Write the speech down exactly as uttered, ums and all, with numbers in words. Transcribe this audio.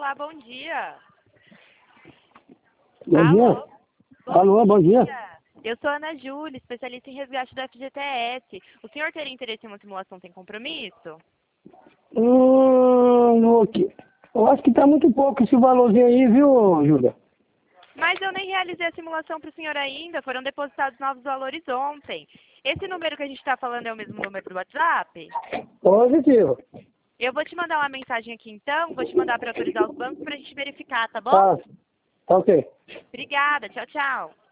Olá, bom dia. Bom Alô? dia. Bom Alô, bom dia. Eu sou a Ana Júlia, especialista em resgate do F G T S. O senhor teria interesse em uma simulação sem compromisso? Hum, ok. Eu acho que tá muito pouco esse valorzinho aí, viu, Júlia? Mas eu nem realizei a simulação para o senhor ainda, foram depositados novos valores ontem. Esse número que a gente está falando é o mesmo número do WhatsApp? Positivo. Eu vou te mandar uma mensagem aqui então, vou te mandar para autorizar os bancos para a gente verificar, tá bom? Tá, tá ok. Obrigada, tchau, tchau.